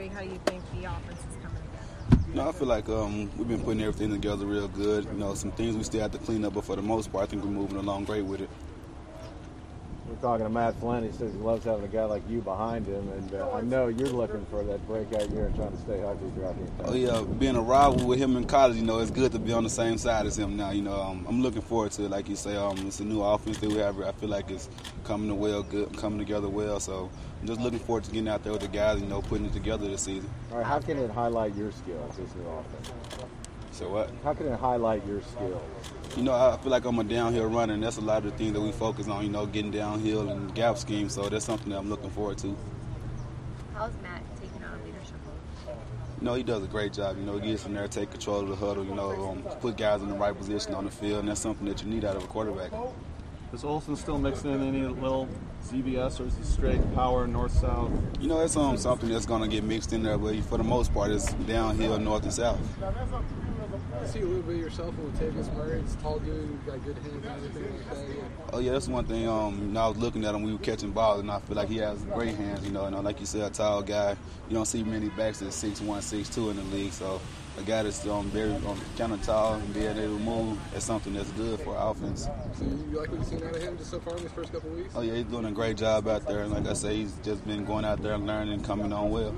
week, how do you think the offense is coming together? No, I feel like we've been putting everything together real good. Some things we still have to clean up, but for the most part, I think we're moving along great with it. We're talking to Matt Flynn. He says he loves having a guy like you behind him, and I know you're looking for that breakout year and trying to stay healthy throughout the entire season. Oh, yeah, being a rival with him in college, it's good to be on the same side as him now. I'm looking forward to it. Like you say, it's a new offense that we have. I feel like it's coming together well. So I'm just looking forward to getting out there with the guys, putting it together this season. All right, how can it highlight your skills, this new offense? So what? How can it highlight your skills? I feel like I'm a downhill runner, and that's a lot of the things that we focus on, getting downhill and gap scheme. So that's something that I'm looking forward to. How's Matt taking on a leadership role? He does a great job. He gets in there, take control of the huddle, put guys in the right position on the field, and that's something that you need out of a quarterback. Is Olsen still mixing in any little ZBS, or is he straight power, north-south? It's something that's going to get mixed in there, but for the most part, it's downhill, north and south. I see a little bit of yourself with Latavius Murray. It's a tall dude, got good hands and everything like that. Yeah. Oh, yeah, that's one thing. I was looking at him, we were catching balls, and I feel like he has great hands, and like you said, a tall guy. You don't see many backs that's 6'1", 6'2" in the league, so a guy that's very kind of tall and being able to move is something that's good for our offense. So you like what you've seen out of him just so far in his first couple of weeks? Oh, yeah, he's doing a great job out there, and like I say, he's just been going out there and learning and coming on well.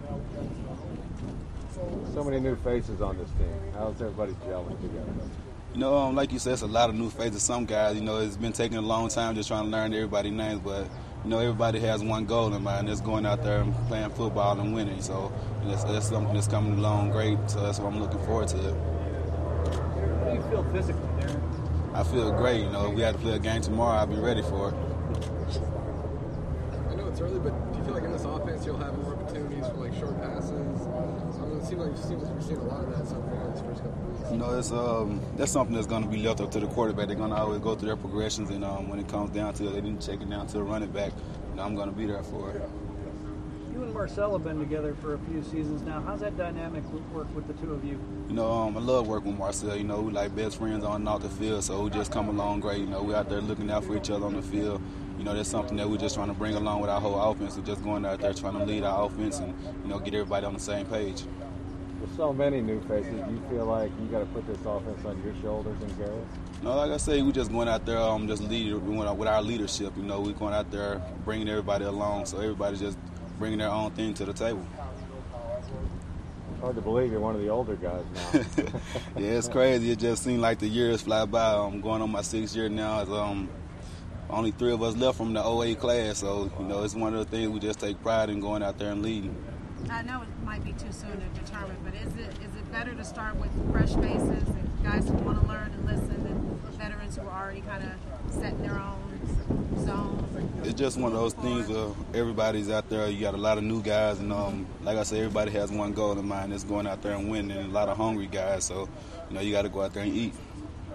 So many new faces on this team. How's everybody gelling together? Like you said, it's a lot of new faces. Some guys, it's been taking a long time just trying to learn everybody's names, but, everybody has one goal in mind. That's going out there and playing football and winning. So that's something that's coming along great. So that's what I'm looking forward to. How do you feel physically there? I feel great. If we had to play a game tomorrow, I'll be ready for it. I know it's early, but do you feel like in this offense you'll have more opportunities for short passes? It seems like you're seeing a lot of that so far in these first couple of weeks. That's something that's going to be left up to the quarterback. They're going to always go through their progressions, and when it comes down to it, they didn't check it down to the running back. I'm going to be there for it. You and Marcel have been together for a few seasons now. How's that dynamic work with the two of you? I love working with Marcel. We like best friends on and off the field, so we just come along great. We're out there looking out for each other on the field. That's something that we're just trying to bring along with our whole offense. We're just going out there trying to lead our offense and, get everybody on the same page. With so many new faces, do you feel like you got to put this offense on your shoulders and Garrett's? No, like I say, we're just going out there just with our leadership. We're going out there bringing everybody along, so everybody's just bringing their own thing to the table. It's hard to believe you're one of the older guys now. Yeah, it's crazy. It just seems like the years fly by. I'm going on my 6th year now. It's, only 3 of us left from the 08 class, so it's one of the things we just take pride in going out there and leading. I know it might be too soon to determine, but is it better to start with fresh faces and guys who want to learn and listen than veterans who are already kind of setting their own zones? It's just one of those things where everybody's out there. You got a lot of new guys, and like I said, everybody has one goal in mind. It's going out there and winning, and a lot of hungry guys. So, you got to go out there and eat.